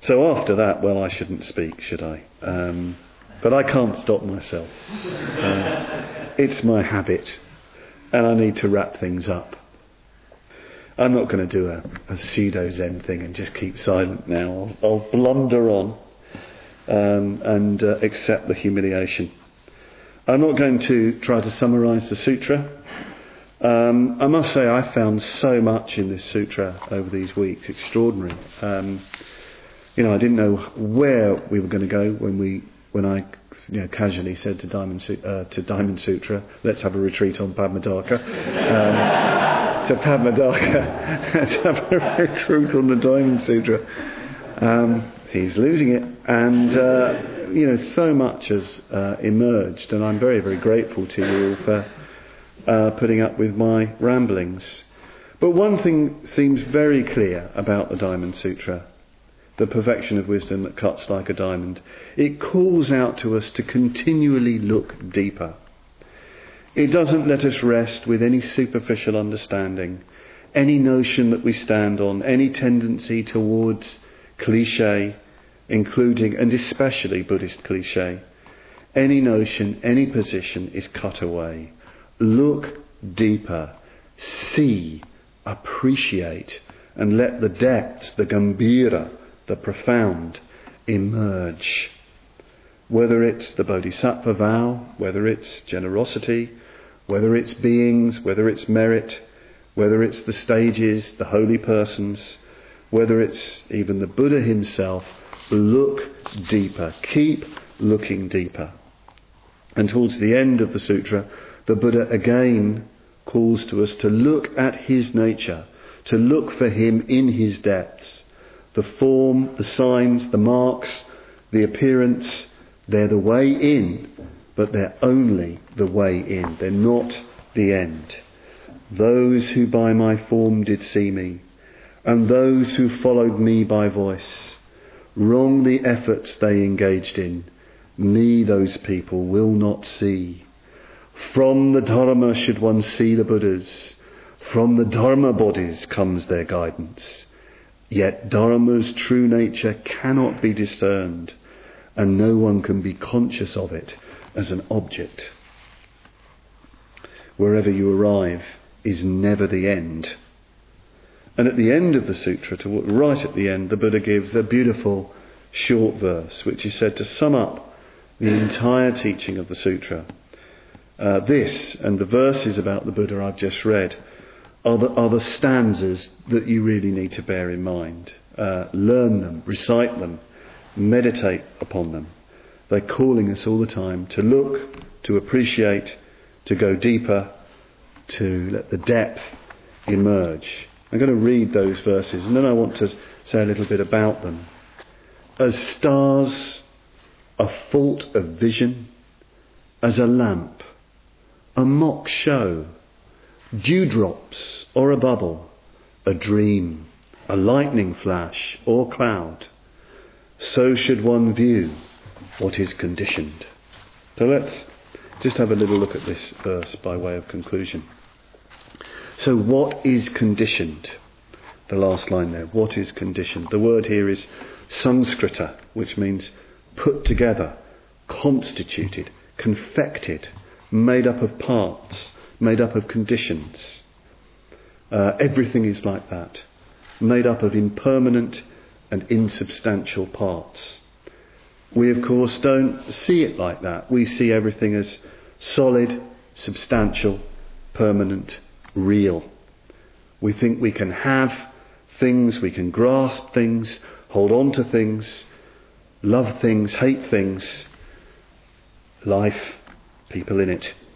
So after that, well, I shouldn't speak, should I? But I can't stop myself. It's my habit, and I need to wrap things up. I'm not going to do a pseudo-Zen thing and just keep silent now. I'll blunder on and accept the humiliation. I'm not going to try to summarise the sutra. I must say I found so much in this sutra over these weeks. Extraordinary. I didn't know where we were going to go when I casually said to Diamond Sutra, let's have a retreat on Padmadaka. To Padmadaka, let's have a retreat on the Diamond Sutra. He's losing it, and so much has emerged, and I'm very, very grateful to you all for putting up with my ramblings. But one thing seems very clear about the Diamond Sutra, the perfection of wisdom that cuts like a diamond. It calls out to us to continually look deeper. It doesn't let us rest with any superficial understanding, any notion that we stand on, any tendency towards cliché, including and especially Buddhist cliché. Any notion, any position is cut away. Look deeper, see, appreciate, and let the depths, the gambhira, the profound, emerge. Whether it's the Bodhisattva vow, whether it's generosity, whether it's beings, whether it's merit, whether it's the stages, the holy persons, whether it's even the Buddha himself, look deeper. Keep looking deeper. And towards the end of the sutra, the Buddha again calls to us to look at his nature, to look for him in his depths. The form, the signs, the marks, the appearance, they're the way in, but they're only the way in. They're not the end. Those who by my form did see me, and those who followed me by voice, wrong the efforts they engaged in, me those people will not see. From the Dharma should one see the Buddhas, from the Dharma bodies comes their guidance. Yet Dharma's true nature cannot be discerned, and no one can be conscious of it as an object. Wherever you arrive is never the end. And at the end of the sutra, right at the end, the Buddha gives a beautiful short verse, which is said to sum up the entire teaching of the sutra. This and the verses about the Buddha I've just read are the stanzas that you really need to bear in mind. Learn them, recite them, meditate upon them. They're calling us all the time to look, to appreciate, to go deeper, to let the depth emerge. I'm going to read those verses and then I want to say a little bit about them. As stars, a fault of vision, as a lamp, a mock show, dewdrops or a bubble, a dream, a lightning flash or cloud, so should one view what is conditioned. So let's just have a little look at this verse by way of conclusion. So what is conditioned? The last line there, what is conditioned? The word here is Sanskrita, which means put together, constituted, confected, made up of parts, made up of conditions. Everything is like that, made up of impermanent and insubstantial parts. We, of course, don't see it like that. We see everything as solid, substantial, permanent, real. We think we can have things, we can grasp things, hold on to things, love things, hate things, life, people in it.